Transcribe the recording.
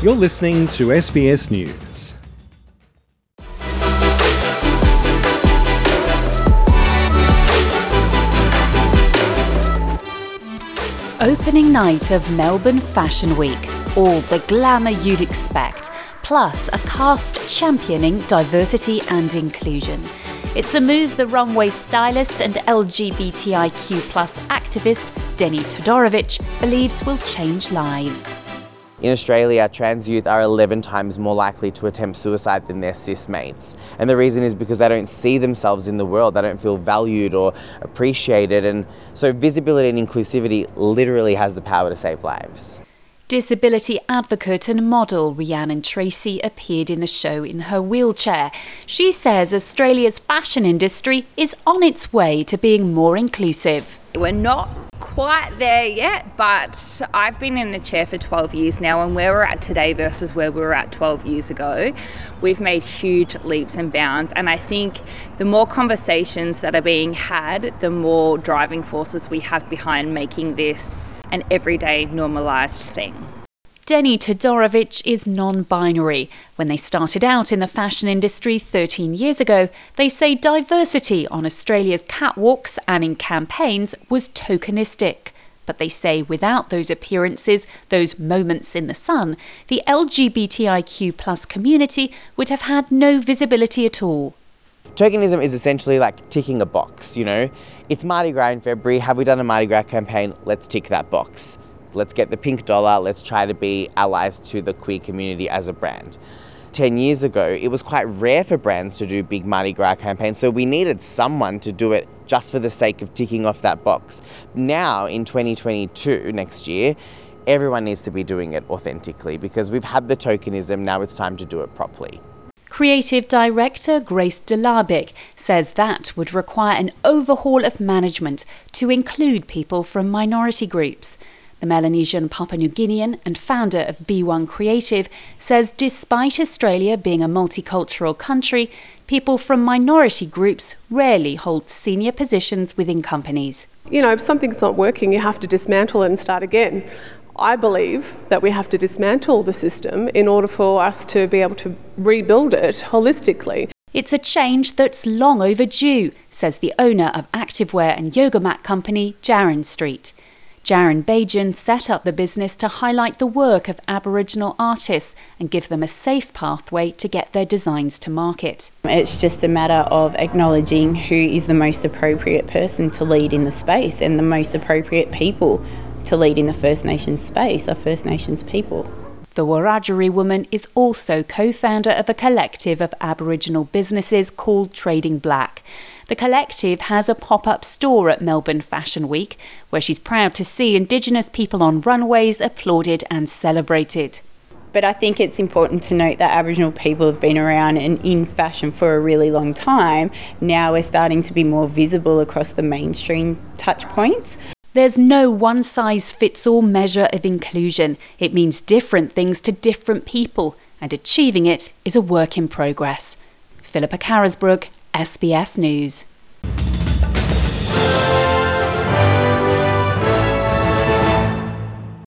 You're listening to SBS News. Opening night of Melbourne Fashion Week. All the glamour you'd expect, plus a cast championing diversity and inclusion. It's a move the runway stylist and LGBTIQ+ activist Deni Todorovic believes will change lives. In Australia, trans youth are 11 times more likely to attempt suicide than their cis mates. And the reason is because they don't see themselves in the world, they don't feel valued or appreciated. And so visibility and inclusivity literally has the power to save lives. Disability advocate and model Rhiannon Tracy appeared in the show in her wheelchair. She says Australia's fashion industry is on its way to being more inclusive. We're not quite there yet, but I've been in the chair for 12 years now, and where we're at today versus where we were at 12 years ago, we've made huge leaps and bounds. And I think the more conversations that are being had, the more driving forces we have behind making this an everyday normalised thing. Deni Todorovic is non-binary. When they started out in the fashion industry 13 years ago, they say diversity on Australia's catwalks and in campaigns was tokenistic. But they say without those appearances, those moments in the sun, the LGBTIQ+ community would have had no visibility at all. Tokenism is essentially like ticking a box, you know? It's Mardi Gras in February. Have we done a Mardi Gras campaign? Let's tick that box. Let's get the pink dollar. Let's try to be allies to the queer community as a brand. 10 years ago, it was quite rare for brands to do big Mardi Gras campaigns, so we needed someone to do it just for the sake of ticking off that box. Now, in 2022, next year, everyone needs to be doing it authentically because we've had the tokenism, now it's time to do it properly. Creative director Grace Delabic says that would require an overhaul of management to include people from minority groups. The Melanesian Papua New Guinean and founder of B1 Creative says despite Australia being a multicultural country, people from minority groups rarely hold senior positions within companies. You know, if something's not working, you have to dismantle it and start again. I believe that we have to dismantle the system in order for us to be able to rebuild it holistically. It's a change that's long overdue, says the owner of activewear and yoga mat company Jaron Street. Jaron Bajan set up the business to highlight the work of Aboriginal artists and give them a safe pathway to get their designs to market. It's just a matter of acknowledging who is the most appropriate person to lead in the space and the most appropriate people to lead in the First Nations space, our First Nations people. The Wiradjuri woman is also co-founder of a collective of Aboriginal businesses called Trading Black. The collective has a pop-up store at Melbourne Fashion Week, where she's proud to see Indigenous people on runways applauded and celebrated. But I think it's important to note that Aboriginal people have been around and in fashion for a really long time. Now we're starting to be more visible across the mainstream touch points. There's no one-size-fits-all measure of inclusion. It means different things to different people, and achieving it is a work in progress. Philippa Carisbrooke, SBS News.